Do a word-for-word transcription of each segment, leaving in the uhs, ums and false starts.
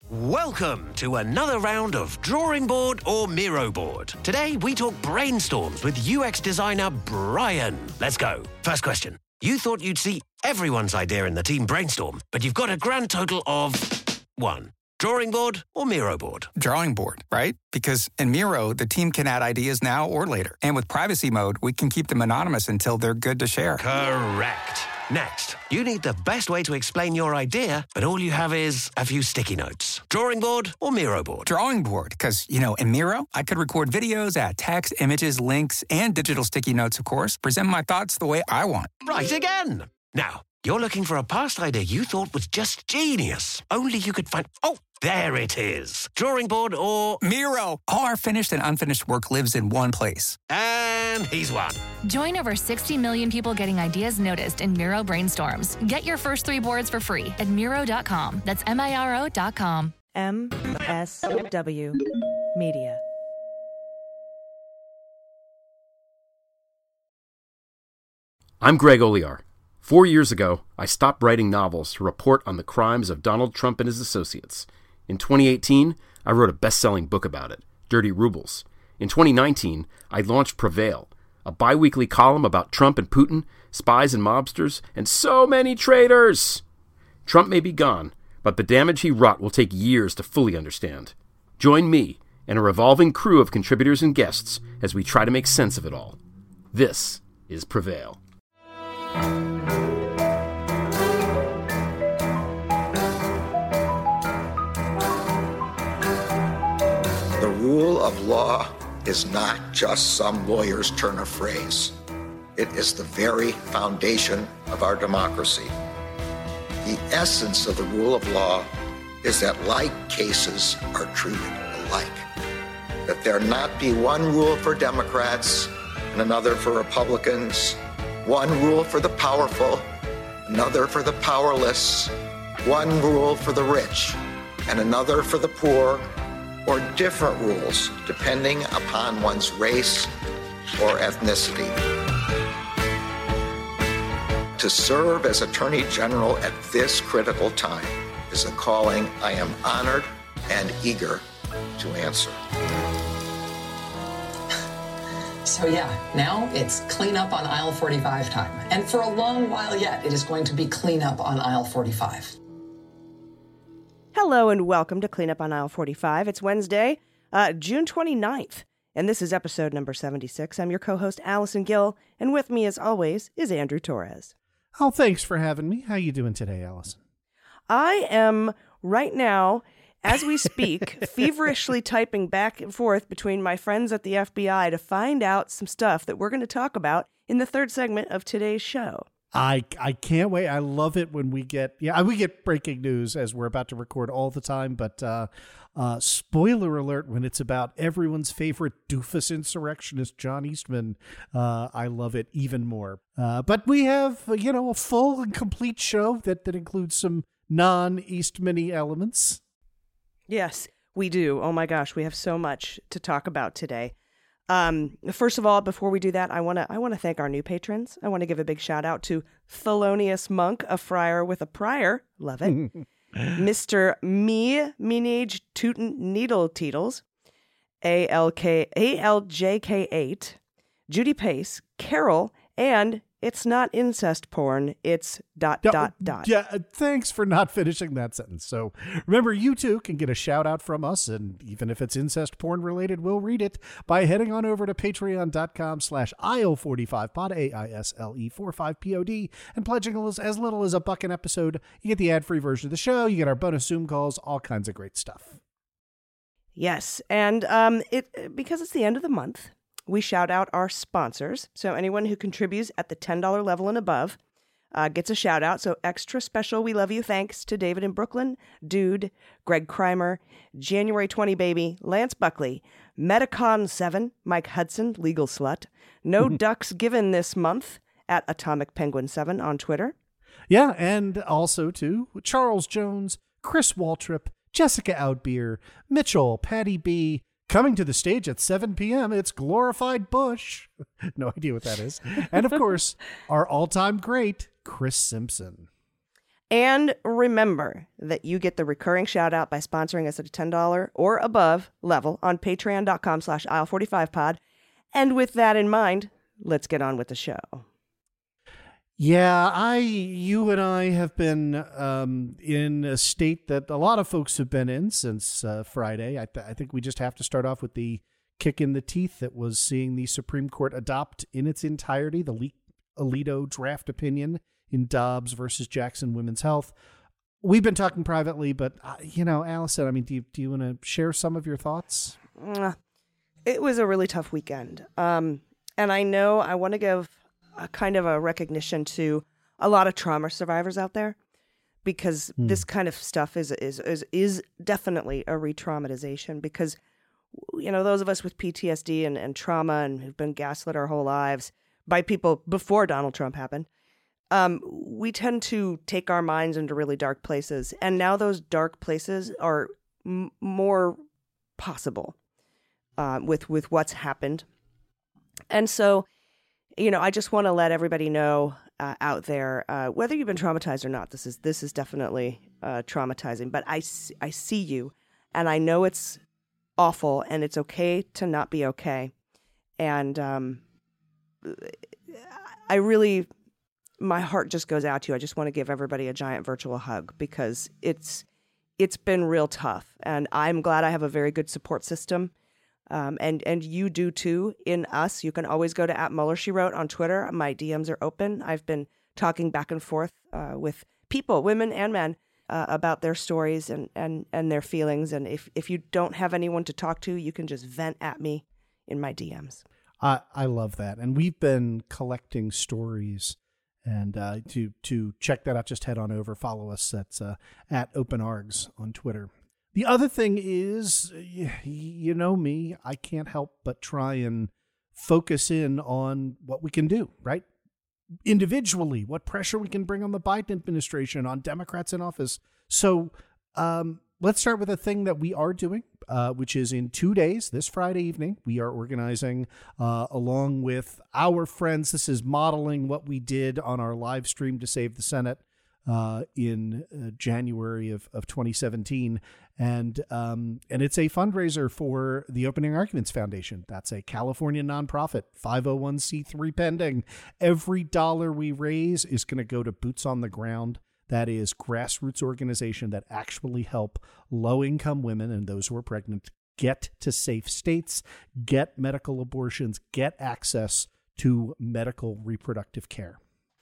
Welcome to another round of Drawing Board or Miro Board. Today we talk brainstorms with U X designer Brian. Let's go. First question. You thought you'd see everyone's idea in the team brainstorm, but you've got a grand total of one. Drawing board or Miro board? Drawing board, right? Because in Miro, the team can add ideas now or later. And with privacy mode, we can keep them anonymous until they're good to share. Correct. Next, you need the best way to explain your idea, but all you have is a few sticky notes. Drawing board or Miro board? Drawing board, because, you know, in Miro, I could record videos, add text, images, links, and digital sticky notes, of course, present my thoughts the way I want. Right again. Now, you're looking for a past idea you thought was just genius. Only you could find... Oh, there it is. Drawing board or... Miro. All our finished and unfinished work lives in one place. And he's won. Join over sixty million people getting ideas noticed in Miro brainstorms. Get your first three boards for free at Miro dot com. That's M I R O dot com. M S W Media. I'm Greg Olear. Four years ago, I stopped writing novels to report on the crimes of Donald Trump and his associates. In twenty eighteen, I wrote a best-selling book about it, Dirty Rubles. In twenty nineteen, I launched Prevail, a bi-weekly column about Trump and Putin, spies and mobsters, and so many traitors! Trump may be gone, but the damage he wrought will take years to fully understand. Join me and a revolving crew of contributors and guests as we try to make sense of it all. This is Prevail. The rule of law is not just some lawyer's turn of phrase. It is the very foundation of our democracy. The essence of the rule of law is that like cases are treated alike. That there not be one rule for Democrats and another for Republicans, one rule for the powerful, another for the powerless, one rule for the rich and another for the poor, or different rules depending upon one's race or ethnicity. To serve as Attorney General at this critical time is a calling I am honored and eager to answer. So yeah, now it's clean up on aisle forty-five time. And for a long while yet, it is going to be clean up on aisle forty-five. Hello and welcome to Clean Up on Aisle forty-five. It's Wednesday, uh, June twenty-ninth, and this is episode number seventy-six. I'm your co-host, Allison Gill, and with me, as always, is Andrew Torres. Oh, thanks for having me. How you doing today, Allison? I am, right now, as we speak, feverishly typing back and forth between my friends at the F B I to find out some stuff that we're going to talk about in the third segment of today's show. I I can't wait. I love it when we get, yeah, we get breaking news as we're about to record all the time, but uh, uh, spoiler alert, when it's about everyone's favorite doofus insurrectionist, John Eastman, uh, I love it even more. Uh, but we have, you know, a full and complete show that, that includes some non-Eastman-y elements. Yes, we do. Oh my gosh, we have so much to talk about today. Um, first of all, before we do that, I want to I want to thank our new patrons. I want to give a big shout out to Thelonious Monk, a friar with a prior, love it, Mister Me Meenage Tootin Needle Teetles, A L K A L J K eight, Judy Pace, Carol, and It's Not Incest Porn, it's dot Yeah, dot dot. Yeah, thanks for not finishing that sentence. So remember, you too can get a shout out from us, and even if it's incest porn related, we'll read it by heading on over to patreon.com slash aisle45pod, A I S L E forty-five P O D, and pledging as, as little as a buck an episode. You get the ad-free version of the show, you get our bonus Zoom calls, all kinds of great stuff. Yes, and um, it because it's the end of the month, we shout out our sponsors. So anyone who contributes at the ten dollars level and above uh, gets a shout out. So extra special, we love you. Thanks to David in Brooklyn, Dude, Greg Kreimer, January twentieth Baby, Lance Buckley, Metacon seven, Mike Hudson, Legal Slut, No Ducks Given this month at Atomic Penguin seven on Twitter. Yeah, and also to Charles Jones, Chris Waltrip, Jessica Outbeer, Mitchell, Patty B, coming to the stage at seven p.m., it's Glorified Bush. No idea what that is. And, of course, our all-time great, Chris Simpson. And remember that you get the recurring shout out by sponsoring us at a ten dollars or above level on patreon.com slash aisle 45 pod. And with that in mind, let's get on with the show. Yeah, I, you and I have been um, in a state that a lot of folks have been in since uh, Friday. I, th- I think we just have to start off with the kick in the teeth that was seeing the Supreme Court adopt in its entirety the Le- Alito draft opinion in Dobbs versus Jackson Women's Health. We've been talking privately, but, uh, you know, Allison, I mean, do you, do you want to share some of your thoughts? It was a really tough weekend. Um, and I know I want to give a kind of a recognition to a lot of trauma survivors out there, because mm. this kind of stuff is, is, is, is definitely a re-traumatization, because, you know, those of us with P T S D and, and trauma and who've been gaslit our whole lives by people before Donald Trump happened, Um, we tend to take our minds into really dark places. And now those dark places are m- more possible uh, with, with what's happened. And so, you know, I just want to let everybody know uh, out there, uh, whether you've been traumatized or not, this is this is definitely uh, traumatizing. But I, I see you, and I know it's awful, and it's okay to not be okay. And um, I really... my heart just goes out to you. I just want to give everybody a giant virtual hug, because it's it's been real tough. And I'm glad I have a very good support system. Um, and, and you do too in us. You can always go to at Mueller, She Wrote on Twitter. My D Ms are open. I've been talking back and forth uh, with people, women and men, uh, about their stories and, and, and their feelings. And if, if you don't have anyone to talk to, you can just vent at me in my D Ms. I, I love that. And we've been collecting stories. And uh, to to check that out, just head on over, follow us at, uh, at OpenArgs on Twitter. The other thing is, you, you know me, I can't help but try and focus in on what we can do, right? Individually, what pressure we can bring on the Biden administration, on Democrats in office. So um, let's start with a thing that we are doing, uh, which is in two days, this Friday evening, we are organizing uh, along with our friends. This is modeling what we did on our live stream to Save the Senate uh, in uh, January of, of twenty seventeen. And um, and it's a fundraiser for the Opening Arguments Foundation. That's a California nonprofit, five oh one c three pending. Every dollar we raise is going to go to Boots on the Ground. That is grassroots organization that actually help low-income women and those who are pregnant get to safe states, get medical abortions, get access to medical reproductive care.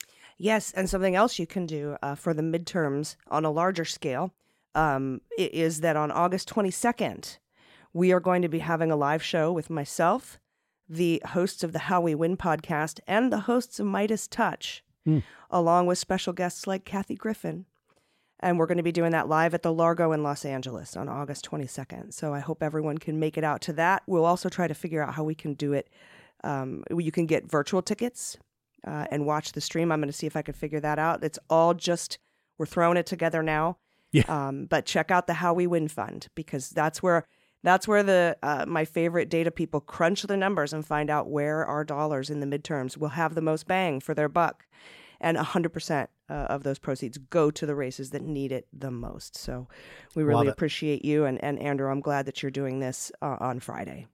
Yes, and something else you can do uh, for the midterms on a larger scale um, is that on August twenty-second, we are going to be having a live show with myself, the hosts of the How We Win podcast, and the hosts of Midas Touch, mm. along with special guests like Kathy Griffin. And we're going to be doing that live at the Largo in Los Angeles on August twenty-second. So I hope everyone can make it out to that. We'll also try to figure out how we can do it. Um, you can get virtual tickets uh, and watch the stream. I'm going to see if I can figure that out. It's all just, we're throwing it together now. Yeah. Um, but check out the How We Win Fund, because that's where that's where the uh, my favorite data people crunch the numbers and find out where our dollars in the midterms will have the most bang for their buck. And one hundred percent uh, of those proceeds go to the races that need it the most. So we really appreciate you. And, and Andrew, I'm glad that you're doing this uh, on Friday.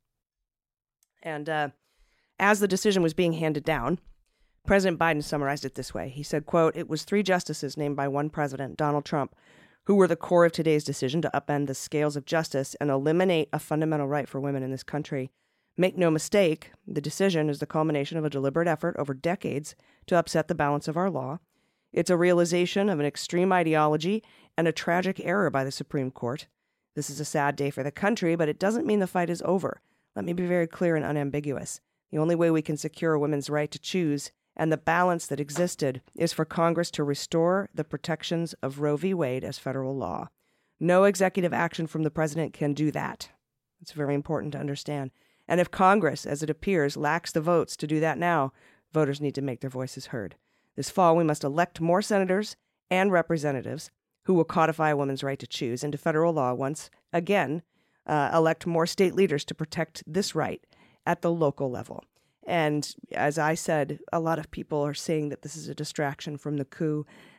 And uh, as the decision was being handed down, President Biden summarized it this way. He said, quote, "It was three justices named by one president, Donald Trump, who were the core of today's decision to upend the scales of justice and eliminate a fundamental right for women in this country. Make no mistake, the decision is the culmination of a deliberate effort over decades to upset the balance of our law. It's a realization of an extreme ideology and a tragic error by the Supreme Court. This is a sad day for the country, but it doesn't mean the fight is over. Let me be very clear and unambiguous. The only way we can secure a woman's right to choose and the balance that existed is for Congress to restore the protections of Roe v. Wade as federal law. No executive action from the president can do that. It's very important to understand. And if Congress, as it appears, lacks the votes to do that now, voters need to make their voices heard. This fall, we must elect more senators and representatives who will codify a woman's right to choose into federal law once again, uh, elect more state leaders to protect this right at the local level. And as I said, a lot of people are saying that this is a distraction from the coup.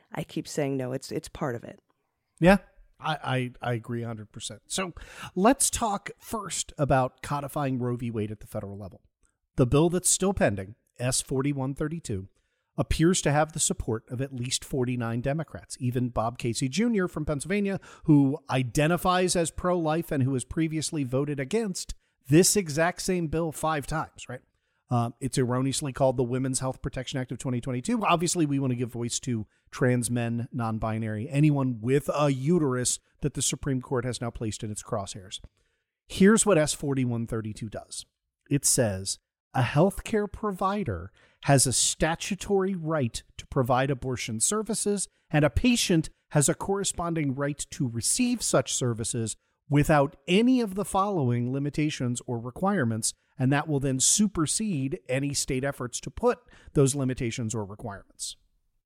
I keep saying no, it's it's part of it. Yeah, I, I, I agree one hundred percent. So let's talk first about codifying Roe v. Wade at the federal level. The bill that's still pending, S forty-one thirty-two, appears to have the support of at least forty-nine Democrats. Even Bob Casey Junior from Pennsylvania, who identifies as pro-life and who has previously voted against this exact same bill five times, right? Um, it's erroneously called the Women's Health Protection Act of twenty twenty-two. Obviously, we want to give voice to trans men, non-binary, anyone with a uterus that the Supreme Court has now placed in its crosshairs. Here's what S forty-one thirty-two does. It says a healthcare provider has a statutory right to provide abortion services, and a patient has a corresponding right to receive such services without any of the following limitations or requirements, and that will then supersede any state efforts to put those limitations or requirements.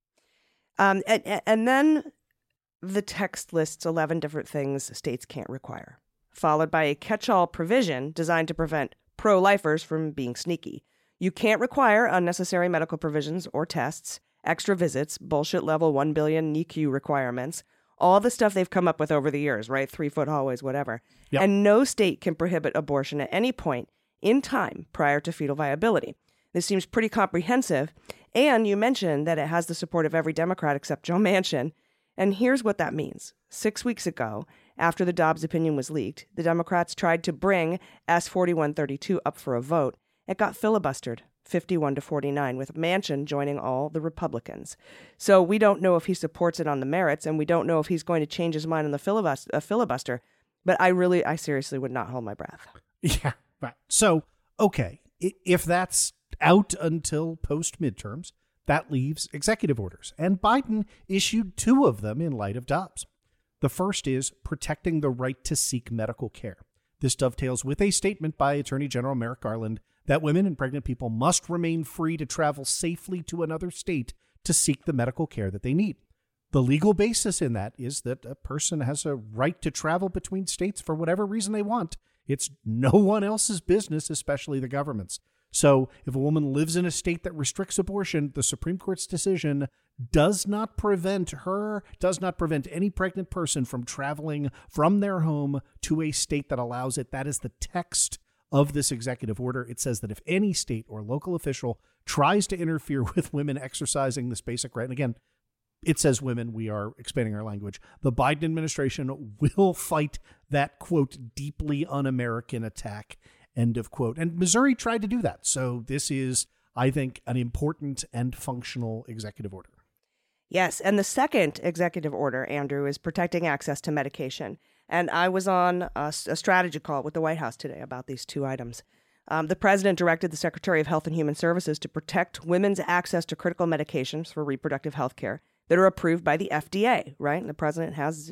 Um, and, and then the text lists eleven different things states can't require, followed by a catch-all provision designed to prevent pro-lifers from being sneaky. You can't require unnecessary medical provisions or tests, extra visits, bullshit level one billion N I C U requirements, all the stuff they've come up with over the years, right? Three-foot hallways, whatever. Yep. And no state can prohibit abortion at any point in time prior to fetal viability. This seems pretty comprehensive. And you mentioned that it has the support of every Democrat except Joe Manchin. And here's what that means. Six weeks ago, after the Dobbs opinion was leaked, the Democrats tried to bring S forty-one thirty-two up for a vote. It got filibustered, fifty-one to forty-nine, with Manchin joining all the Republicans. So we don't know if he supports it on the merits, and we don't know if he's going to change his mind on the filibuster. Uh, filibuster. But I really, I seriously would not hold my breath. Yeah, right. So, okay, if that's out until post-midterms, that leaves executive orders. And Biden issued two of them in light of Dobbs. The first is protecting the right to seek medical care. This dovetails with a statement by Attorney General Merrick Garland that women and pregnant people must remain free to travel safely to another state to seek the medical care that they need. The legal basis in that is that a person has a right to travel between states for whatever reason they want. It's no one else's business, especially the government's. So if a woman lives in a state that restricts abortion, the Supreme Court's decision does not prevent her, does not prevent any pregnant person from traveling from their home to a state that allows it. That is the text of this executive order. It says that if any state or local official tries to interfere with women exercising this basic right, and again, it says women, we are expanding our language, the Biden administration will fight that, quote, deeply un-American attack, end of quote. And Missouri tried to do that. So this is, I think, an important and functional executive order. Yes. And the second executive order, Andrew, is protecting access to medication. And I was on a, a strategy call with the White House today about these two items. Um, the president directed the Secretary of Health and Human Services to protect women's access to critical medications for reproductive health care that are approved by the F D A, right? And the president has,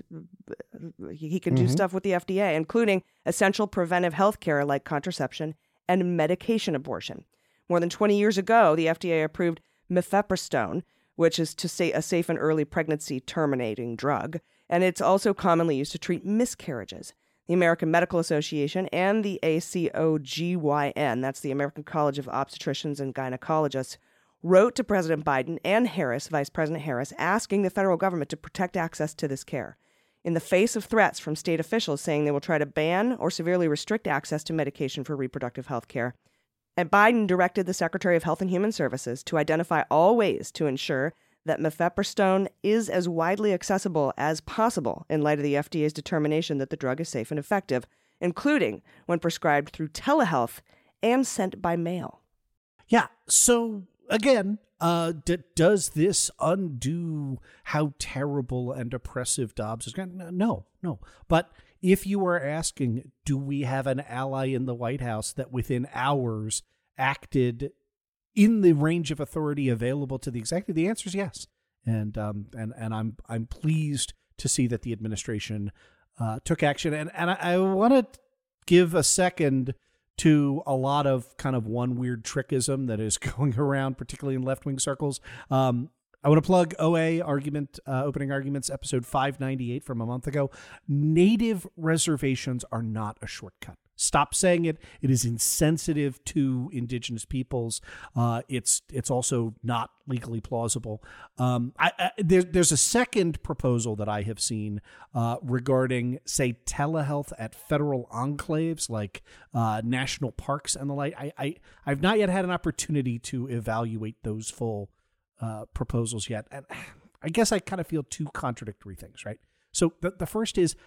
he can do mm-hmm. stuff with the F D A, including essential preventive health care like contraception and medication abortion. More than twenty years ago, the F D A approved mifepristone, which is to say a safe and early pregnancy terminating drug, and it's also commonly used to treat miscarriages. The American Medical Association and the A C O G Y N, that's the American College of Obstetricians and Gynecologists, wrote to President Biden and Harris, Vice President Harris, asking the federal government to protect access to this care. In the face of threats from state officials saying they will try to ban or severely restrict access to medication for reproductive health care, and Biden directed the Secretary of Health and Human Services to identify all ways to ensure that mifepristone is as widely accessible as possible in light of the F D A's determination that the drug is safe and effective, including when prescribed through telehealth and sent by mail. Yeah, so again, uh, d- does this undo how terrible and oppressive Dobbs is? No, no. But if you are asking, do we have an ally in the White House that within hours acted in the range of authority available to the executive? The answer is yes. And um, and and I'm I'm pleased to see that the administration uh, took action. And and I, I want to give a second to a lot of kind of one weird trickism that is going around, particularly in left-wing circles. Um, I want to plug O A argument, uh, opening arguments, episode five ninety-eight from a month ago. Native reservations are not a shortcut. Stop saying it. It is insensitive to indigenous peoples. Uh, it's it's also not legally plausible. Um, I, I, there, there's a second proposal that I have seen uh, regarding, say, telehealth at federal enclaves like uh, national parks and the like. I, I I've not yet had an opportunity to evaluate those full uh, proposals yet, and I guess I kind of feel two contradictory things, right? So the the first is,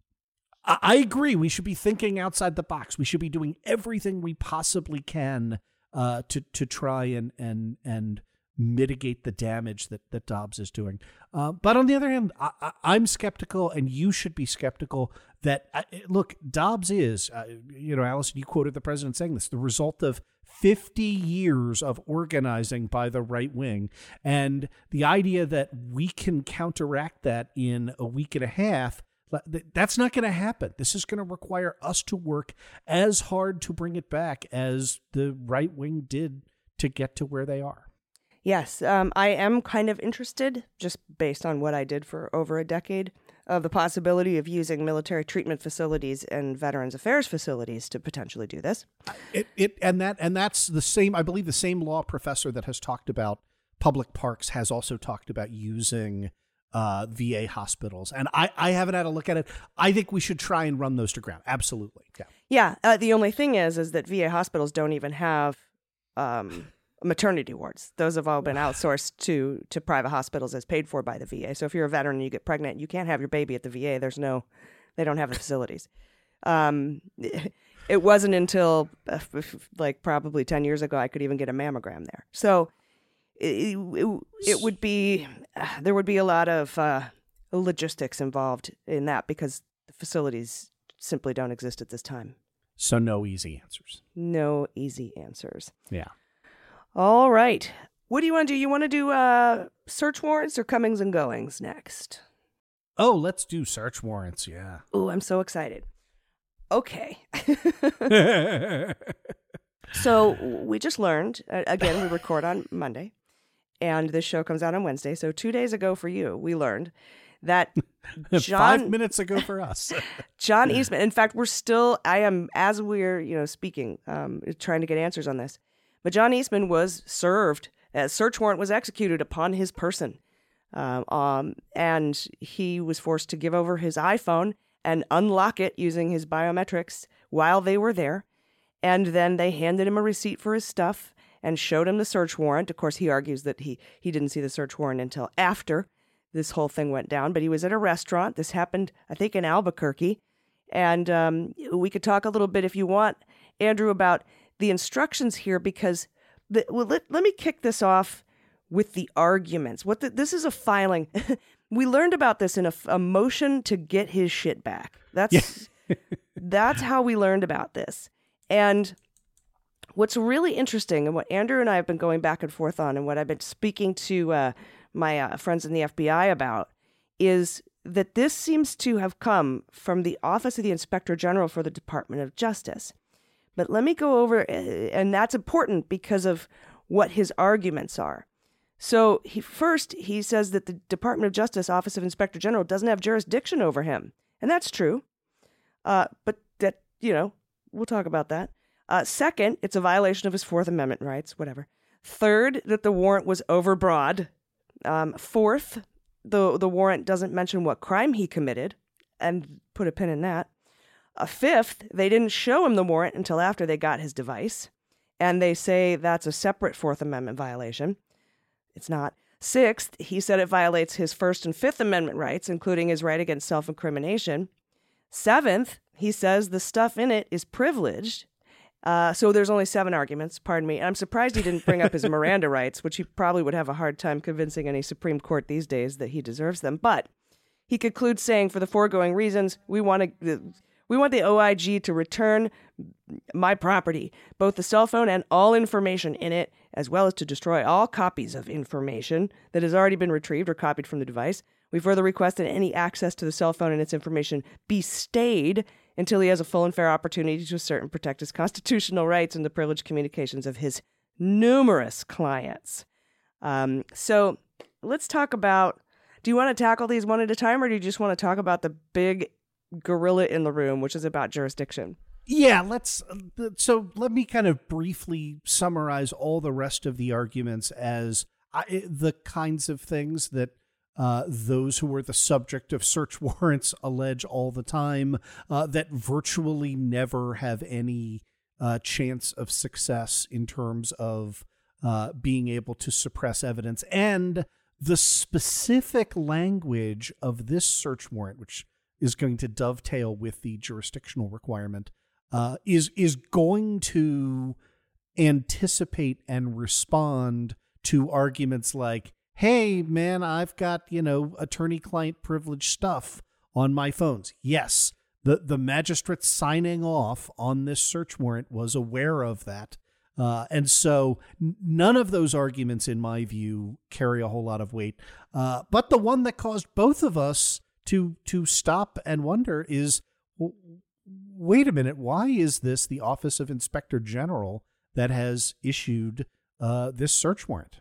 I agree. We should be thinking outside the box. We should be doing everything we possibly can uh, to to try and and and mitigate the damage that, that Dobbs is doing. Uh, but on the other hand, I, I, I'm skeptical, and you should be skeptical that uh, look, Dobbs is, uh, you know, Allison, you quoted the president saying this, the result of fifty years of organizing by the right wing, and the idea that we can counteract that in a week and a half. That's not going to happen. This is going to require us to work as hard to bring it back as the right wing did to get to where they are. Yes, um, I am kind of interested, just based on what I did for over a decade, of the possibility of using military treatment facilities and Veterans Affairs facilities to potentially do this. It, it and that and that's the same. I believe the same law professor that has talked about public parks has also talked about using Uh, V A hospitals. And I, I haven't had a look at it. I think we should try and run those to ground. Absolutely. Yeah. Yeah. Uh, the only thing is, is that V A hospitals don't even have um, maternity wards. Those have all been outsourced to, to private hospitals as paid for by the V A. So if you're a veteran and you get pregnant, you can't have your baby at the V A. There's no, they don't have the facilities. Um, it wasn't until uh, like probably ten years ago I could even get a mammogram there. So It, it, it would be, uh, there would be a lot of uh, logistics involved in that because the facilities simply don't exist at this time. So no easy answers. No easy answers. Yeah. All right. What do you want to do? You want to do uh, search warrants or comings and goings next? Oh, let's do search warrants. Yeah. Oh, I'm so excited. Okay. So we just learned, uh, again, we record on Monday. And this show comes out on Wednesday. So two days ago for you, we learned that John... Five minutes ago for us. John Eastman. In fact, we're still, I am, as we're, you know, speaking, um, trying to get answers on this. But John Eastman was served, a search warrant was executed upon his person. Um, um, and he was forced to give over his iPhone and unlock it using his biometrics while they were there. And then they handed him a receipt for his stuff and showed him the search warrant. Of course, he argues that he, he didn't see the search warrant until after this whole thing went down. But he was at a restaurant. This happened, I think, in Albuquerque. And um, we could talk a little bit, if you want, Andrew, about the instructions here, because the, well, let, let me kick this off with the arguments. What the, this is a filing. We learned about this in a, a motion to get his shit back. That's yeah. That's how we learned about this. And what's really interesting, and what Andrew and I have been going back and forth on, and what I've been speaking to uh, my uh, friends in the F B I about, is that this seems to have come from the Office of the Inspector General for the Department of Justice. But let me go over, and that's important because of what his arguments are. So he, first, he says that the Department of Justice, Office of Inspector General, doesn't have jurisdiction over him. And that's true. Uh, but that, you know, we'll talk about that. Uh, second, it's a violation of his Fourth Amendment rights, whatever. Third, that the warrant was overbroad. Um, fourth, the the warrant doesn't mention what crime he committed, and put a pin in that. Uh, fifth, they didn't show him the warrant until after they got his device, and they say that's a separate Fourth Amendment violation. It's not. Sixth, he said it violates his First and Fifth Amendment rights, including his right against self-incrimination. Seventh, he says the stuff in it is privileged. Uh, so there's only seven arguments, pardon me. And I'm surprised he didn't bring up his Miranda rights, which he probably would have a hard time convincing any Supreme Court these days that he deserves them. But he concludes saying, for the foregoing reasons, we want to, we want the O I G to return my property, both the cell phone and all information in it, as well as to destroy all copies of information that has already been retrieved or copied from the device. We further request that any access to the cell phone and its information be stayed until he has a full and fair opportunity to assert and protect his constitutional rights and the privileged communications of his numerous clients. Um, so let's talk about, do you want to tackle these one at a time, or do you just want to talk about the big gorilla in the room, which is about jurisdiction? Yeah, let's. So let me kind of briefly summarize all the rest of the arguments as I, the kinds of things that uh, those who are the subject of search warrants allege all the time, uh, that virtually never have any uh, chance of success in terms of uh, being able to suppress evidence. And the specific language of this search warrant, which is going to dovetail with the jurisdictional requirement, Uh, is is going to anticipate and respond to arguments like, hey, man, I've got, you know, attorney-client privilege stuff on my phones. Yes, the, the magistrate signing off on this search warrant was aware of that. Uh, and so n- none of those arguments, in my view, carry a whole lot of weight. Uh, but the one that caused both of us to to stop and wonder is, well, wait a minute, why is this the Office of Inspector General that has issued uh, this search warrant?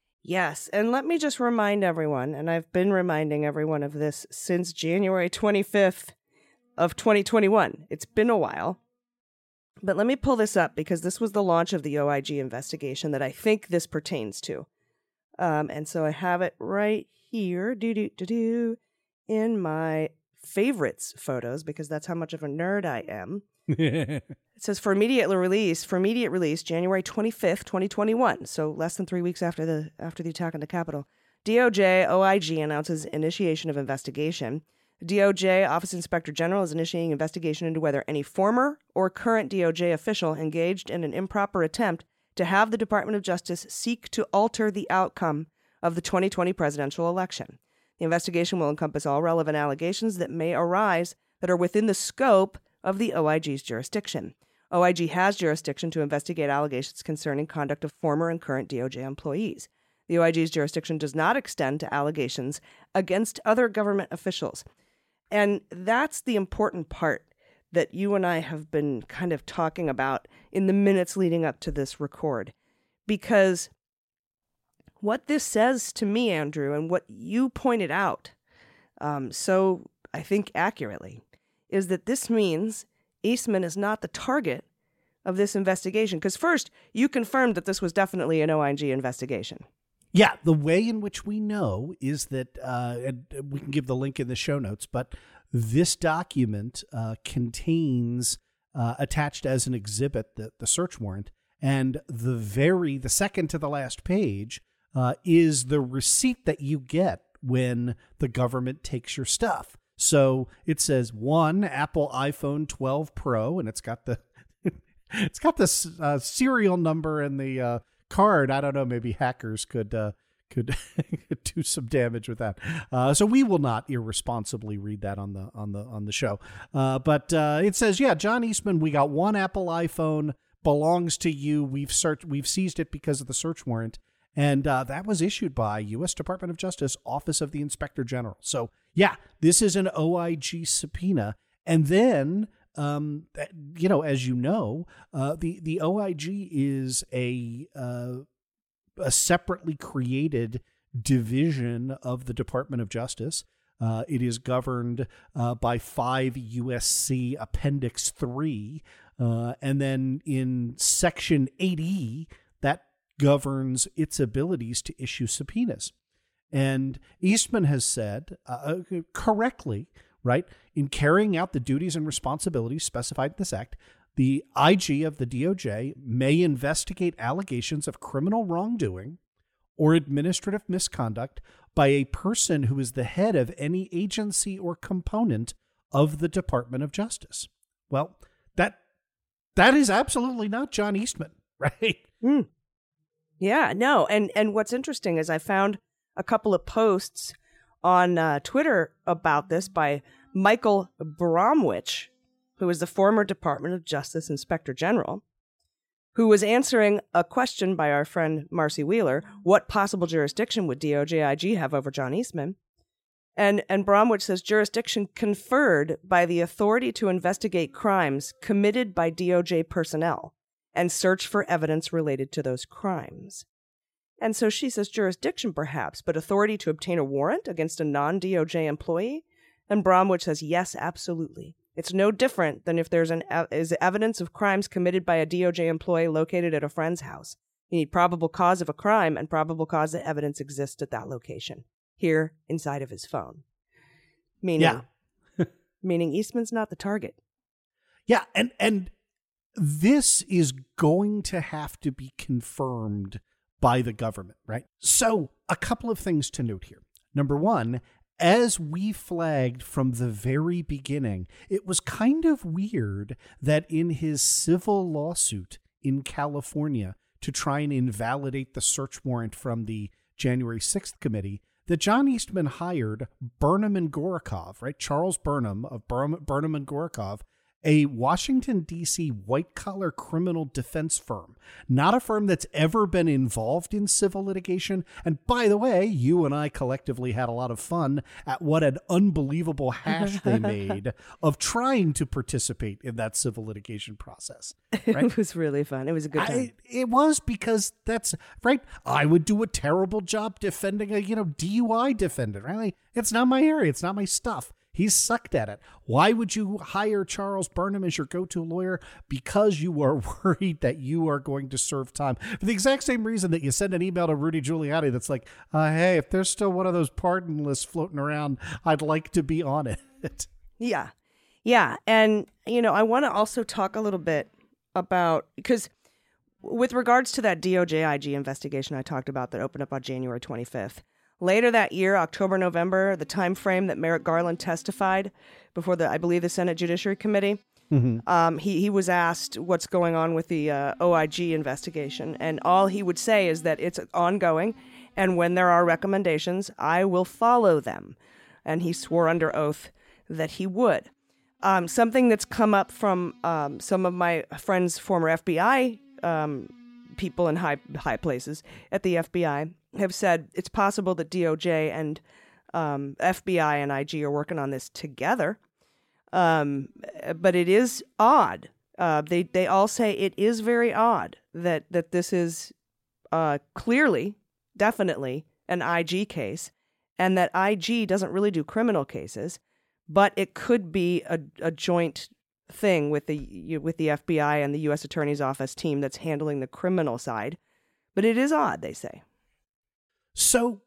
Yes, and let me just remind everyone, and I've been reminding everyone of this since January twenty-fifth of twenty twenty-one. It's been a while. But let me pull this up because this was the launch of the O I G investigation that I think this pertains to. Um, and so I have it right here, do-do-do-do, in my favorites photos, because that's how much of a nerd I am. It says for immediate release, for immediate release, January twenty-fifth, twenty twenty-one. So less than three weeks after the after the attack on the Capitol. D O J O I G announces initiation of investigation. D O J Office Inspector General is initiating investigation into whether any former or current D O J official engaged in an improper attempt to have the Department of Justice seek to alter the outcome of the twenty twenty presidential election. The investigation will encompass all relevant allegations that may arise that are within the scope of the O I G's jurisdiction. O I G has jurisdiction to investigate allegations concerning conduct of former and current D O J employees. The O I G's jurisdiction does not extend to allegations against other government officials. And that's the important part that you and I have been kind of talking about in the minutes leading up to this record. Because what this says to me, Andrew, and what you pointed out um, so, I think, accurately, is that this means Eastman is not the target of this investigation. Because first, you confirmed that this was definitely an O I G investigation. Yeah, the way in which we know is that, uh, and we can give the link in the show notes, but this document uh, contains, uh, attached as an exhibit, the, the search warrant, and the very, the second to the last page uh, is the receipt that you get when the government takes your stuff. So it says one Apple iPhone twelve Pro, and it's got the it's got the uh, serial number and the uh, card. I don't know. Maybe hackers could uh, could do some damage with that. Uh, so we will not irresponsibly read that on the on the on the show. Uh, but uh, it says, yeah, John Eastman, we got one Apple iPhone, belongs to you. We've searched, we've seized it because of the search warrant. And uh, that was issued by U S Department of Justice, Office of the Inspector General. So, yeah, this is an O I G subpoena. And then, um, you know, as you know, uh, the, the O I G is a, uh, a separately created division of the Department of Justice. Uh, it is governed uh, by five U S C Appendix three. Uh, and then in Section eight E, that governs its abilities to issue subpoenas. And Eastman has said, uh, correctly, right, in carrying out the duties and responsibilities specified in this act, the I G of the D O J may investigate allegations of criminal wrongdoing or administrative misconduct by a person who is the head of any agency or component of the Department of Justice. Well, that that is absolutely not John Eastman, right? Mm. Yeah, no. And and what's interesting is I found a couple of posts on uh, Twitter about this by Michael Bromwich, who is the former Department of Justice Inspector General, who was answering a question by our friend Marcy Wheeler, what possible jurisdiction would D O J I G have over John Eastman? And, and Bromwich says, jurisdiction conferred by the authority to investigate crimes committed by D O J personnel and search for evidence related to those crimes. And so she says jurisdiction perhaps, but authority to obtain a warrant against a non-D O J employee? And Bromwich says, yes, absolutely. It's no different than if there's an is evidence of crimes committed by a D O J employee located at a friend's house. You need probable cause of a crime and probable cause that evidence exists at that location, here inside of his phone. Meaning, yeah. meaning Eastman's not the target. Yeah, and and this is going to have to be confirmed by the government, right? So a couple of things to note here. Number one, as we flagged from the very beginning, it was kind of weird that in his civil lawsuit in California to try and invalidate the search warrant from the January sixth committee, that John Eastman hired Burnham and Gorokhov, right? Charles Burnham of Burnham and Gorokhov, a Washington, D C white-collar criminal defense firm, not a firm that's ever been involved in civil litigation. And by the way, you and I collectively had a lot of fun at what an unbelievable hash they made of trying to participate in that civil litigation process. Right? It was really fun. It was a good time. I, it was, because that's right. I would do a terrible job defending a, you know, D U I defendant, right? Like, it's not my area. It's not my stuff. He's sucked at it. Why would you hire Charles Burnham as your go-to lawyer? Because you are worried that you are going to serve time. For the exact same reason that you send an email to Rudy Giuliani that's like, uh, hey, if there's still one of those pardon lists floating around, I'd like to be on it. Yeah. Yeah. And, you know, I want to also talk a little bit about, because with regards to that D O J I G investigation I talked about that opened up on January twenty-fifth, later that year, October, November, the time frame that Merrick Garland testified before the, I believe, the Senate Judiciary Committee, mm-hmm. um, he, he was asked what's going on with the uh, O I G investigation. And all he would say is that it's ongoing. And when there are recommendations, I will follow them. And he swore under oath that he would. Um, something that's come up from um, some of my friends, former F B I um, people in high high places at the F B I, have said it's possible that D O J and um, F B I and I G are working on this together. Um, but it is odd. Uh, they they all say it is very odd that that this is uh, clearly, definitely an I G case, and that I G doesn't really do criminal cases, but it could be a, a joint thing with the with the F B I and the U S Attorney's Office team that's handling the criminal side. But it is odd, they say. So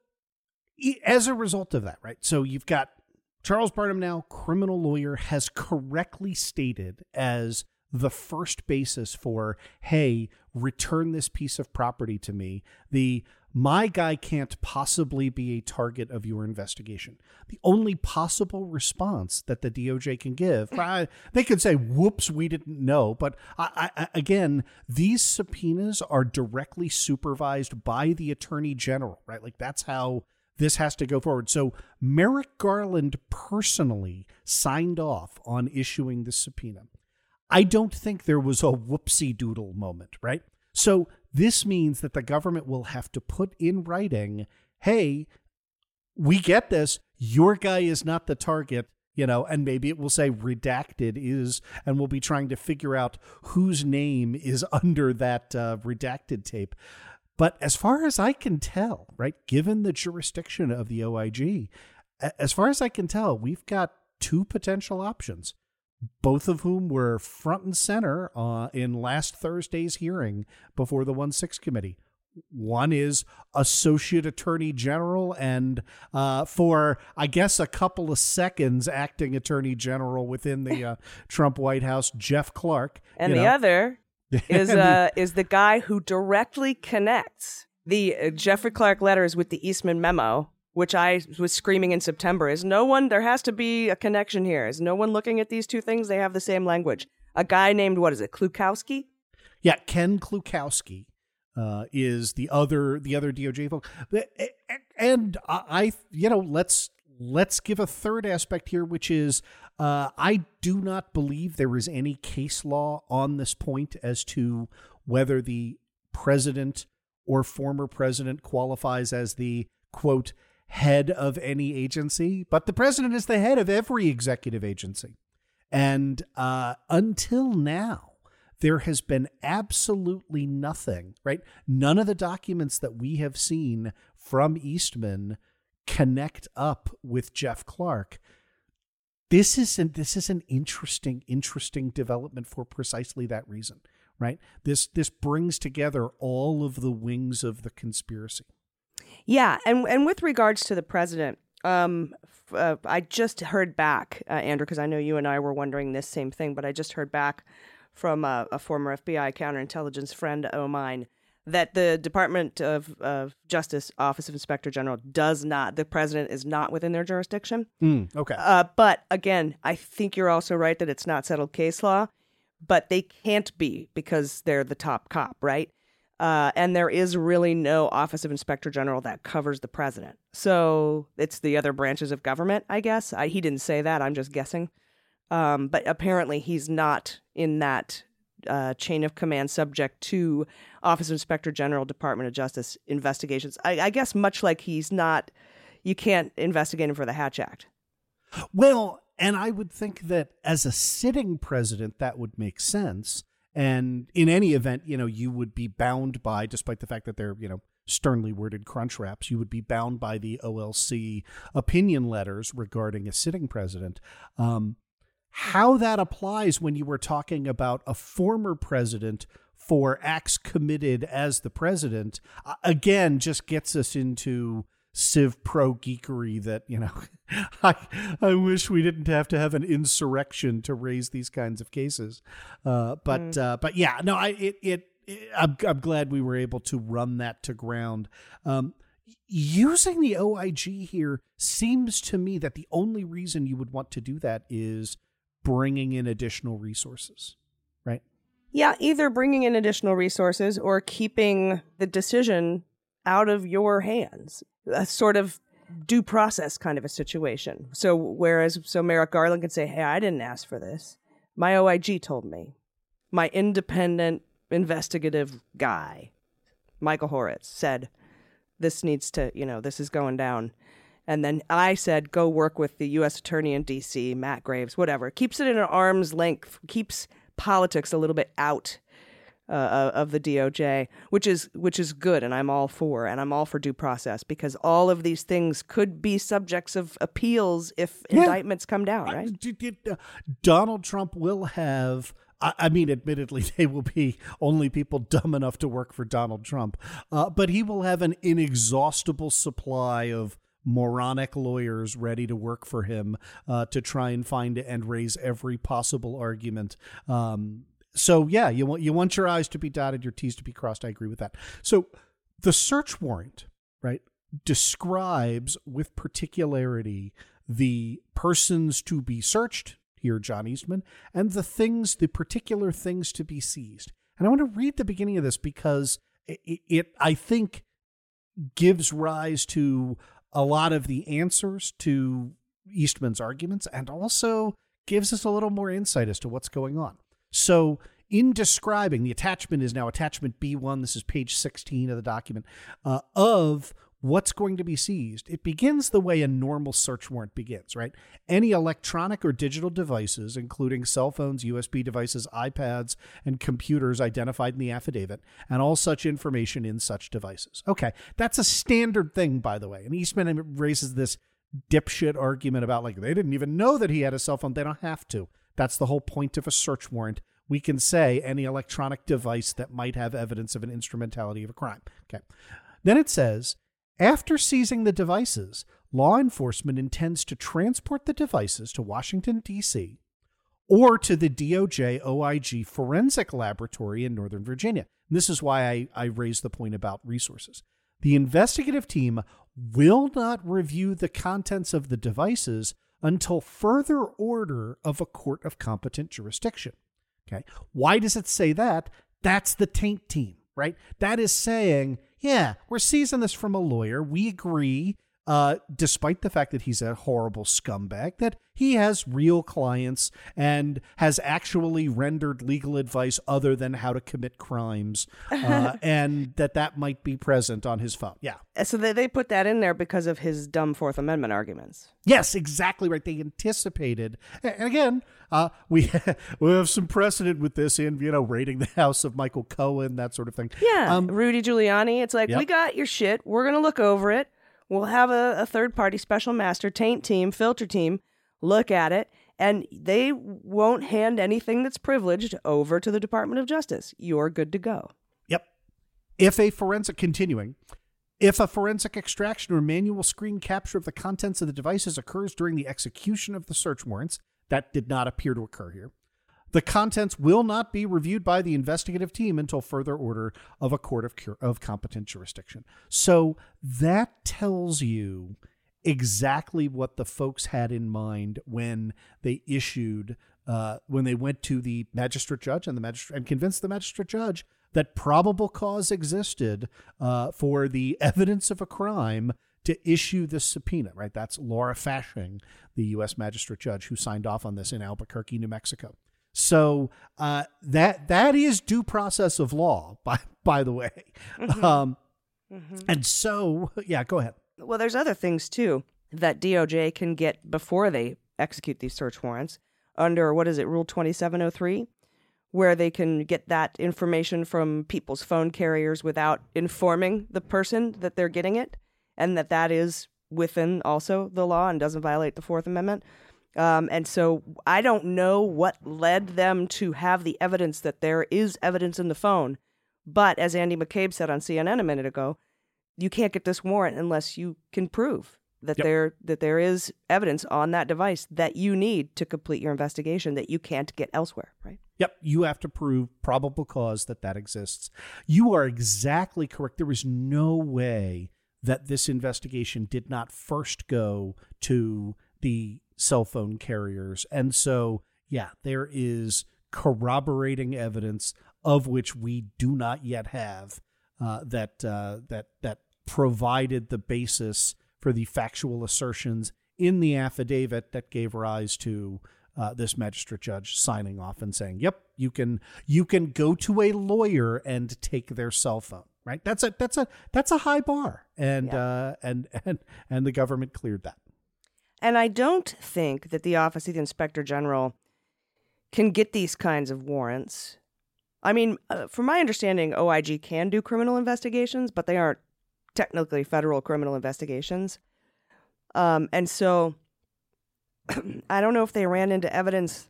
as a result of that, right? So you've got Charles Burnham now, criminal lawyer, has correctly stated as the first basis for, hey, return this piece of property to me. The my guy can't possibly be a target of your investigation. The only possible response that the D O J can give, they could say, whoops, we didn't know. But I, I, again, these subpoenas are directly supervised by the Attorney General, right? Like that's how this has to go forward. So Merrick Garland personally signed off on issuing the subpoena. I don't think there was a whoopsie doodle moment, right? So this means that the government will have to put in writing, hey, we get this. Your guy is not the target, you know, and maybe it will say redacted is, and we'll be trying to figure out whose name is under that uh, redacted tape. But as far as I can tell, right, given the jurisdiction of the O I G, as far as I can tell, we've got two potential options, both of whom were front and center uh, in last Thursday's hearing before the one six committee. One is Associate Attorney General and uh, for, I guess, a couple of seconds, Acting Attorney General within the uh, Trump White House, Jeff Clark. And the know. other is uh, is the guy who directly connects the uh, Jeffrey Clark letters with the Eastman memo, which I was screaming in September, is no one, there has to be a connection here. Is no one looking at these two things? They have the same language. A guy named, what is it, Klukowski? Yeah, Ken Klukowski uh, is the other the other D O J folk. And I, you know, let's let's give a third aspect here, which is uh, I do not believe there is any case law on this point as to whether the president or former president qualifies as the, quote, head of any agency, but the president is the head of every executive agency. And uh, until now, there has been absolutely nothing, right? None of the documents that we have seen from Eastman connect up with Jeff Clark. this is an, this is an interesting, interesting development for precisely that reason, right? This this brings together all of the wings of the conspiracy. Yeah, and and with regards to the president, um, uh, I just heard back, uh, Andrew, because I know you and I were wondering this same thing, but I just heard back from uh, a former F B I counterintelligence friend of mine that the Department of, of Justice Office of Inspector General does not, the president is not within their jurisdiction. Mm, okay. Uh, but again, I think you're also right that it's not settled case law, but they can't be because they're the top cop, right? Uh, and there is really no Office of Inspector General that covers the president. So it's the other branches of government, I guess. I, he didn't say that. I'm just guessing. Um, but apparently he's not in that uh, chain of command subject to Office of Inspector General, Department of Justice investigations. I, I guess much like he's not, you can't investigate him for the Hatch Act. Well, and I would think that as a sitting president, that would make sense. And in any event, you know, you would be bound by, despite the fact that they're, you know, sternly worded crunch wraps, you would be bound by the O L C opinion letters regarding a sitting president. Um, how that applies when you were talking about a former president for acts committed as the president, uh, again, just gets us into Civ Pro geekery that, you know, I I wish we didn't have to have an insurrection to raise these kinds of cases. Uh, but mm. uh, but yeah, no, I it it, it I'm, I'm glad we were able to run that to ground. Um, using the O I G here seems to me that the only reason you would want to do that is bringing in additional resources, right? Yeah, either bringing in additional resources or keeping the decision out of your hands. A sort of due process kind of a situation. So whereas, so Merrick Garland can say, hey, I didn't ask for this. My O I G told me. My independent investigative guy, Michael Horitz, said, this needs to, you know, this is going down. And then I said, go work with the U S attorney in D C, Matt Graves, whatever. Keeps it in an arm's length, keeps politics a little bit out Uh, of the D O J, which is which is good, and I'm all for, and I'm all for due process, because all of these things could be subjects of appeals if yeah. indictments come down, right? Donald Trump will have, I mean, admittedly, they will be only people dumb enough to work for Donald Trump, uh, but he will have an inexhaustible supply of moronic lawyers ready to work for him uh, to try and find and raise every possible argument. Um, So, yeah, you want you want your I's to be dotted, your T's to be crossed. I agree with that. So the search warrant, right, describes with particularity the persons to be searched, here John Eastman, and the things, the particular things to be seized. And I want to read the beginning of this because it, it I think, gives rise to a lot of the answers to Eastman's arguments and also gives us a little more insight as to what's going on. So in describing, the attachment is now attachment B one, this is page sixteen of the document, uh, of what's going to be seized. It begins the way a normal search warrant begins, right? Any electronic or digital devices, including cell phones, U S B devices, iPads, and computers identified in the affidavit, and all such information in such devices. Okay, that's a standard thing, by the way. And Eastman raises this dipshit argument about, like, they didn't even know that he had a cell phone. They don't have to. That's the whole point of a search warrant. We can say any electronic device that might have evidence of an instrumentality of a crime. Okay. Then it says, after seizing the devices, law enforcement intends to transport the devices to Washington, D C, or to the D O J O I G Forensic Laboratory in Northern Virginia. And this is why I, I raised the point about resources. The investigative team will not review the contents of the devices until further order of a court of competent jurisdiction. Okay. Why does it say that? That's the taint team, right? That is saying, yeah, we're seizing this from a lawyer. We agree, uh, despite the fact that he's a horrible scumbag, that he has real clients and has actually rendered legal advice other than how to commit crimes, uh, and that that might be present on his phone. Yeah. So they, they put that in there because of his dumb Fourth Amendment arguments. Yes, exactly right. They anticipated. And again, uh, we we have some precedent with this in, you know, raiding the house of Michael Cohen, that sort of thing. Yeah, um, Rudy Giuliani. It's like, yep. We got your shit. We're going to look over it. We'll have a, a third-party special master taint team, filter team, look at it, And they won't hand anything that's privileged over to the Department of Justice. You're good to go. Yep. If a forensic, continuing, if a forensic extraction or manual screen capture of the contents of the devices occurs during the execution of the search warrants, that did not appear to occur here, the contents will not be reviewed by the investigative team until further order of a court of, cur- of competent jurisdiction. So that tells you exactly what the folks had in mind when they issued, uh, when they went to the magistrate judge and the magistrate and convinced the magistrate judge that probable cause existed uh, for the evidence of a crime to issue this subpoena, right? That's Laura Fashing, the U S magistrate judge who signed off on this in Albuquerque, New Mexico. So uh, that that is due process of law, by by the way. Mm-hmm. Um, mm-hmm. And so, yeah, go ahead. Well, there's other things, too, that D O J can get before they execute these search warrants under, what is it, Rule twenty-seven oh three, where they can get that information from people's phone carriers without informing the person that they're getting it, and that that is within also the law and doesn't violate the Fourth Amendment. Um, and so I don't know what led them to have the evidence that there is evidence in the phone. But as Andy McCabe said on C N N a minute ago, you can't get this warrant unless you can prove that yep. there that there is evidence on that device that you need to complete your investigation that you can't get elsewhere, right? Yep, you have to prove probable cause that that exists. You are exactly correct. There is no way that this investigation did not first go to the cell phone carriers. And so, yeah, there is corroborating evidence of which we do not yet have uh, that uh, that that provided the basis for the factual assertions in the affidavit that gave rise to uh, this magistrate judge signing off and saying, "Yep, you can you can go to a lawyer and take their cell phone." Right? That's a that's a that's a high bar, and yeah. uh, and and and the government cleared that. And I don't think that the Office of the Inspector General can get these kinds of warrants. I mean, uh, from my understanding, O I G can do criminal investigations, but they aren't technically federal criminal investigations. Um, and so I don't know if they ran into evidence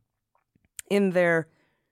in their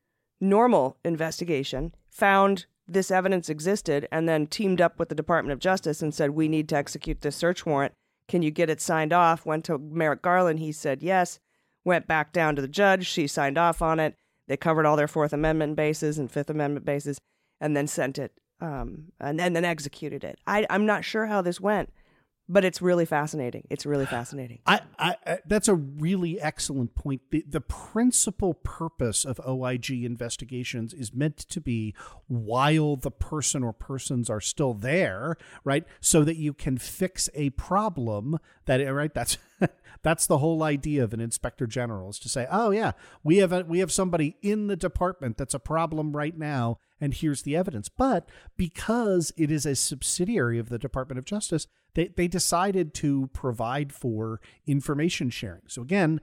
normal investigation, found this evidence existed, and then teamed up with the Department of Justice and said, we need to execute this search warrant. Can you get it signed off? Went to Merrick Garland. He said yes. Went back down to the judge. She signed off on it. They covered all their Fourth Amendment bases and Fifth Amendment bases, and then sent it, um, and, and then executed it. I, I'm not sure how this went, but it's really fascinating. It's really fascinating. I, I, I that's a really excellent point. The, the principal purpose of O I G investigations is meant to be while the person or persons are still there, right? So that you can fix a problem that, right? That's that's the whole idea of an inspector general, is to say, oh yeah, we have a, we have somebody in the department that's a problem right now, and here's the evidence. But because it is a subsidiary of the Department of Justice, they, they decided to provide for information sharing. So again,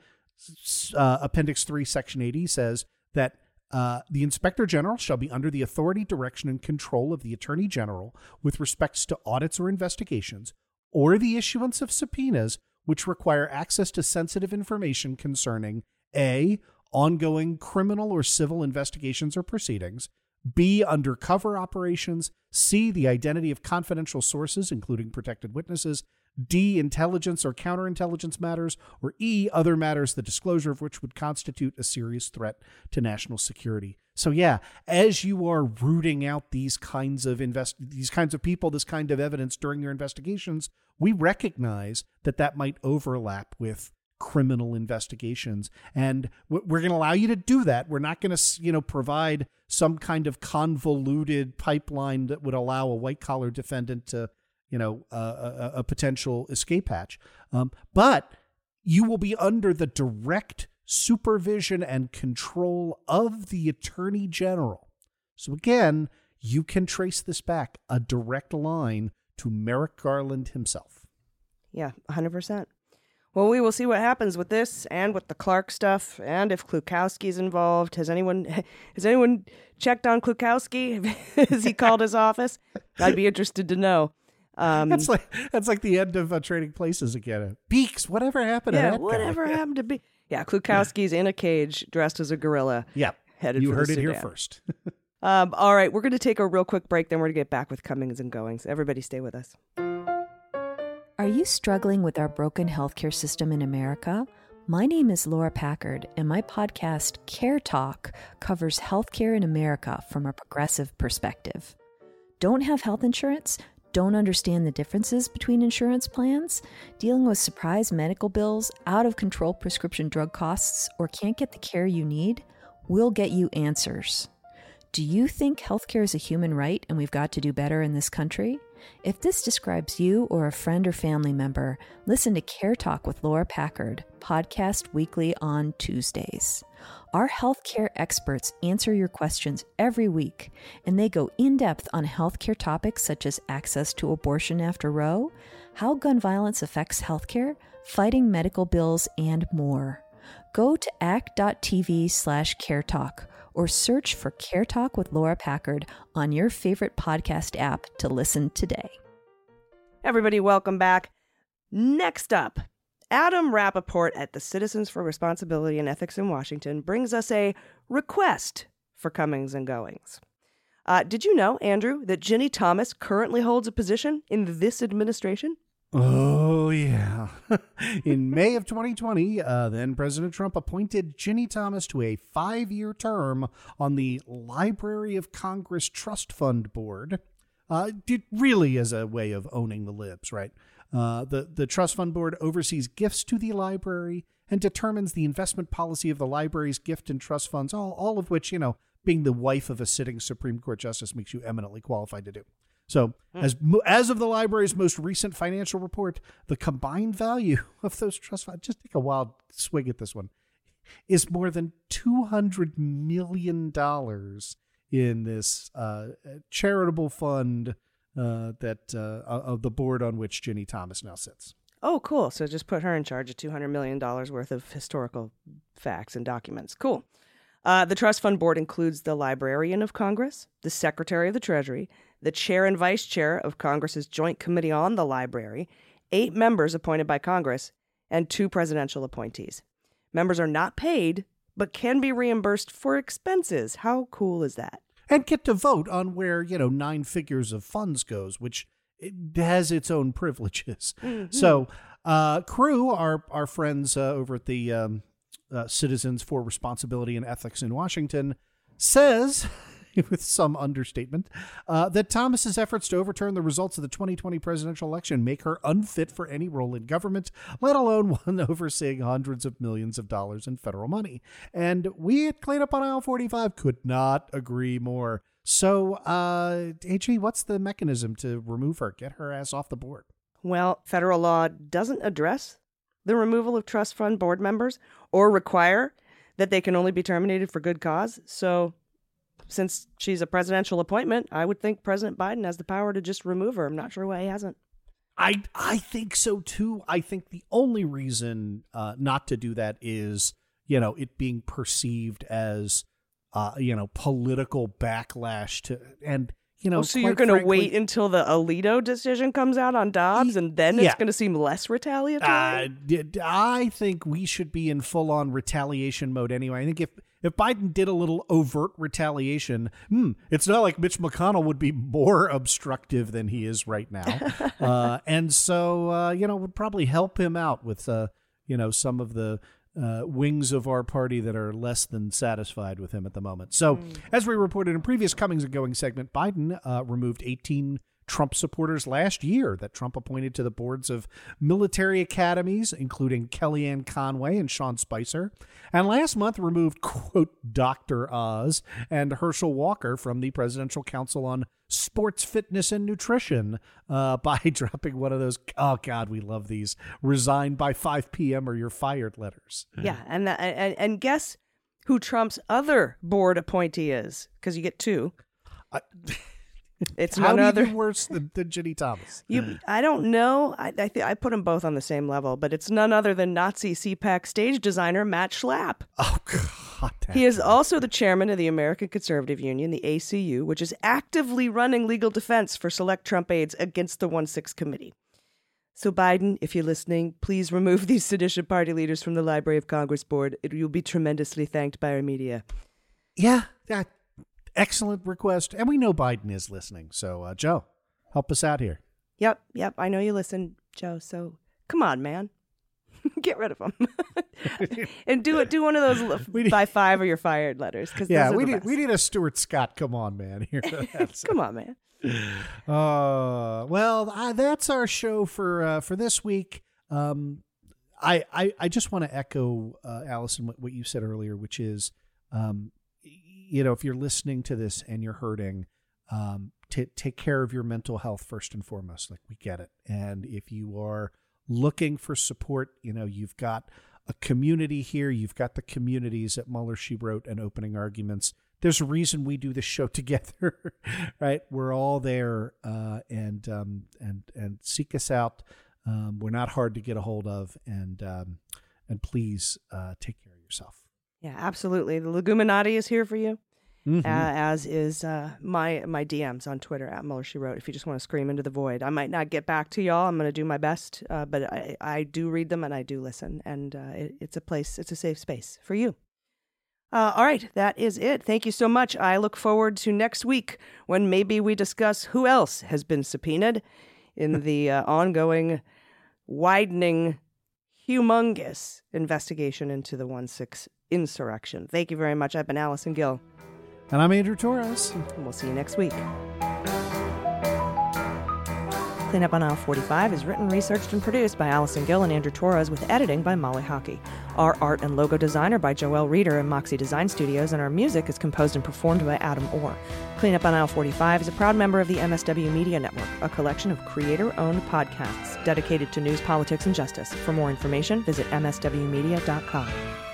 uh, Appendix three, Section eight E says that uh, the Inspector General shall be under the authority, direction, and control of the Attorney General with respects to audits or investigations, or the issuance of subpoenas which require access to sensitive information concerning A, ongoing criminal or civil investigations or proceedings, B, undercover operations, C, the identity of confidential sources, including protected witnesses, D, intelligence or counterintelligence matters, or E, other matters, the disclosure of which would constitute a serious threat to national security. So yeah, as you are rooting out these kinds of invest these kinds of people, this kind of evidence during your investigations, we recognize that that might overlap with criminal investigations, and we're going to allow you to do that. We're not going to, you know, provide some kind of convoluted pipeline that would allow a white collar defendant to, you know, uh, a, a potential escape hatch. Um, but you will be under the direct supervision and control of the Attorney General. So again, you can trace this back, a direct line to Merrick Garland himself. Yeah, one hundred percent. Well, we will see what happens with this and with the Clark stuff, and if Klukowski's involved. Has anyone has anyone checked on Klukowski? Has he called his office? I'd be interested to know. Um, that's like that's like the end of uh, Trading Places again. Beeks, whatever happened yeah, to that whatever guy? happened to Beeks? Yeah, Klukowski's in a cage dressed as a gorilla. Yep. Headed you for heard the it here Sudan. first. um, all right, we're going to take a real quick break, then we're going to get back with comings and goings. Everybody stay with us. Are you struggling with our broken healthcare system in America? My name is Laura Packard, and my podcast, Care Talk, covers healthcare in America from a progressive perspective. Don't have health insurance? Don't understand the differences between insurance plans? Dealing with surprise medical bills, out-of-control prescription drug costs, or can't get the care you need? We'll get you answers. Do you think healthcare is a human right and we've got to do better in this country? If this describes you or a friend or family member, listen to Care Talk with Laura Packard, podcast weekly on Tuesdays. Our healthcare experts answer your questions every week, and they go in-depth on healthcare topics such as access to abortion after Roe, how gun violence affects healthcare, fighting medical bills, and more. Go to act.tv slash caretalk or search for Care Talk with Laura Packard on your favorite podcast app to listen today. Everybody, welcome back. Next up, Adam Rappaport at the Citizens for Responsibility and Ethics in Washington brings us a request for comings and goings. Uh, did you know, Andrew, that Ginny Thomas currently holds a position in this administration? Oh, yeah. In May of twenty twenty, uh, then President Trump appointed Ginny Thomas to a five-year term on the Library of Congress Trust Fund Board. Uh, it really is a way of owning the libs, right? Uh, the, the Trust Fund Board oversees gifts to the library and determines the investment policy of the library's gift and trust funds, all, all of which, you know, being the wife of a sitting Supreme Court justice makes you eminently qualified to do. So as as of the library's most recent financial report, the combined value of those trust funds, just take a wild swig at this one, is more than two hundred million dollars in this uh, charitable fund uh, that uh, of the board on which Ginny Thomas now sits. Oh, cool. So just put her in charge of two hundred million dollars worth of historical facts and documents. Cool. Uh, the Trust Fund Board includes the Librarian of Congress, the Secretary of the Treasury, the Chair and Vice Chair of Congress's Joint Committee on the Library, eight members appointed by Congress, and two presidential appointees. Members are not paid, but can be reimbursed for expenses. How cool is that? And get to vote on where, you know, nine figures of funds goes, which it has its own privileges. Mm-hmm. So, uh, Crew, our, our friends uh, over at the um, uh, Citizens for Responsibility and Ethics in Washington, says, with some understatement, uh, that Thomas's efforts to overturn the results of the twenty twenty presidential election make her unfit for any role in government, let alone one overseeing hundreds of millions of dollars in federal money. And we at Clean Up on Aisle forty-five could not agree more. So, uh, A G, what's the mechanism to remove her, get her ass off the board? Well, federal law doesn't address the removal of trust fund board members or require that they can only be terminated for good cause. So since she's a presidential appointment, I would think President Biden has the power to just remove her. I'm not sure why he hasn't. I I think so, too. I think the only reason uh, not to do that is, you know, it being perceived as, uh, you know, political backlash to, and, you know, oh, so you're going to wait until the Alito decision comes out on Dobbs and then yeah. it's going to seem less retaliatory? Uh, I think we should be in full on retaliation mode anyway. I think if, if Biden did a little overt retaliation, hmm, it's not like Mitch McConnell would be more obstructive than he is right now. uh, and so, uh, you know, would probably help him out with, uh, you know, some of the Uh, wings of our party that are less than satisfied with him at the moment. So, mm. as we reported in previous Comings and Goings segment, Biden uh, removed eighteen Trump supporters last year that Trump appointed to the boards of military academies, including Kellyanne Conway and Sean Spicer, and last month removed, quote, Doctor Oz and Herschel Walker from the Presidential Council on Sports, Fitness, and Nutrition uh, by dropping one of those, oh, God, we love these, resign by five p.m. or you're fired letters. Yeah, and, that, and, and guess who Trump's other board appointee is, because you get two. Uh, It's How none do you other do worse than, than Ginny Thomas. You, I don't know. I I, th- I put them both on the same level, but it's none other than Nazi C PAC stage designer Matt Schlapp. Oh, God. He is also the chairman of the American Conservative Union, the A C U, which is actively running legal defense for select Trump aides against the one six committee. So Biden, if you're listening, please remove these sedition party leaders from the Library of Congress board. It, you'll be tremendously thanked by our media. Yeah, yeah, excellent request. And we know Biden is listening. So, uh, Joe, help us out here. Yep, yep. I know you listen, Joe. So come on, man. Get rid of them. And do it. Do one of those need, by five or you're fired letters. Yeah, those we need, best. we need a Stuart Scott. Come on, man. Here, come on, man. Uh, well, uh, that's our show for uh, for this week. Um, I, I I just want to echo, uh, Allison, what, what you said earlier, which is, um, you know, if you're listening to this and you're hurting, um, t- take care of your mental health first and foremost. Like, we get it. And if you are looking for support, you know, you've got a community here. You've got the communities at Mueller, She Wrote, and Opening Arguments. There's a reason we do this show together, right? We're all there, uh, and um, and and seek us out. Um, we're not hard to get a hold of, and um, and please uh, take care of yourself. Yeah, absolutely. The Leguminati is here for you. Mm-hmm. Uh, as is uh, my my D Ms on Twitter at Mueller She Wrote. If you just want to scream into the void, I might not get back to y'all. I'm going to do my best, uh, but I, I do read them and I do listen, and uh, it, it's a place, it's a safe space for you. Uh, all right, that is it. Thank you so much. I look forward to next week when maybe we discuss who else has been subpoenaed in the uh, ongoing, widening, humongous investigation into the one six insurrection. Thank you very much. I've been Allison Gill. And I'm Andrew Torres. And we'll see you next week. Cleanup on Aisle forty-five is written, researched, and produced by Allison Gill and Andrew Torres with editing by Molly Hockey. Our art and logo design are by Joelle Reeder and Moxie Design Studios, and our music is composed and performed by Adam Orr. Cleanup on Aisle forty-five is a proud member of the M S W Media Network, a collection of creator-owned podcasts dedicated to news, politics, and justice. For more information, visit m s w media dot com.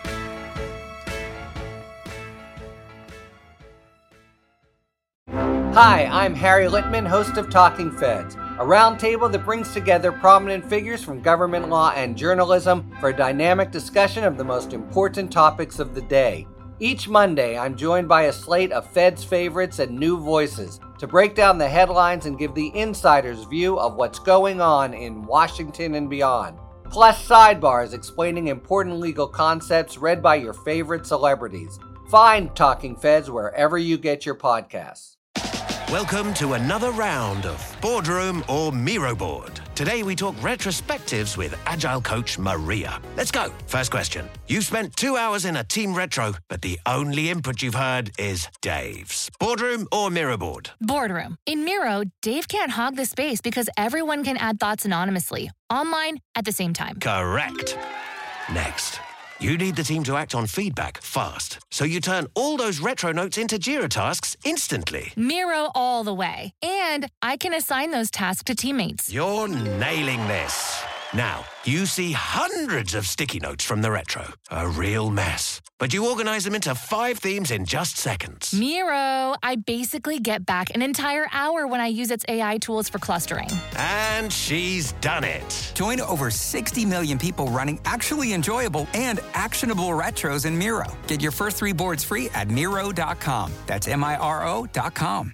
Hi, I'm Harry Litman, host of Talking Feds, a roundtable that brings together prominent figures from government law and journalism for a dynamic discussion of the most important topics of the day. Each Monday, I'm joined by a slate of Feds favorites and new voices to break down the headlines and give the insider's view of what's going on in Washington and beyond. Plus sidebars explaining important legal concepts read by your favorite celebrities. Find Talking Feds wherever you get your podcasts. Welcome to another round of Boardroom or Miro Board. Today we talk retrospectives with Agile coach Maria. Let's go. First question. You've spent two hours in a team retro, but the only input you've heard is Dave's. Boardroom or Miro Board? Boardroom. In Miro, Dave can't hog the space because everyone can add thoughts anonymously, online, at the same time. Correct. Next. You need the team to act on feedback fast, so you turn all those retro notes into Jira tasks instantly. Miro all the way. And I can assign those tasks to teammates. You're nailing this. Now, you see hundreds of sticky notes from the retro. A real mess. But you organize them into five themes in just seconds. Miro, I basically get back an entire hour when I use its A I tools for clustering. And she's done it. Join over sixty million people running actually enjoyable and actionable retros in Miro. Get your first three boards free at Miro dot com. That's M I R O dot com.